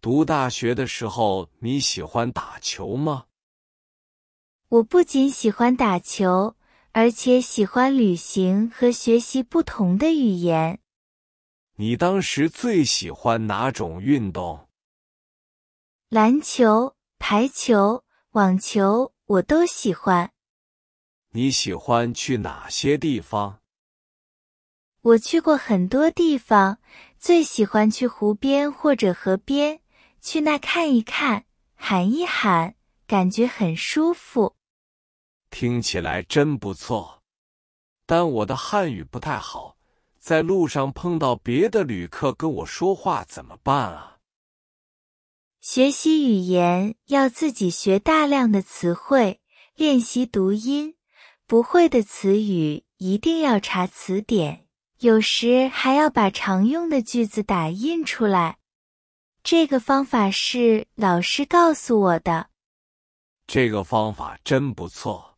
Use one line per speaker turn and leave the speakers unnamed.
读大学的时候，你喜欢打球吗？
我不仅喜欢打球，而且喜欢旅行和学习不同的语言。
你当时最喜欢哪种运动？
篮球、排球、网球，我都喜欢。
你喜欢去哪些地方？
我去过很多地方，最喜欢去湖边或者河边，去那看一看，喊一喊，感觉很舒服。
听起来真不错，但我的汉语不太好，在路上碰到别的旅客跟我说话怎么办啊？
学习语言要自己学大量的词汇，练习读音，不会的词语一定要查词典，有时还要把常用的句子打印出来。这个方法是老师告诉我的。
这个方法真不错。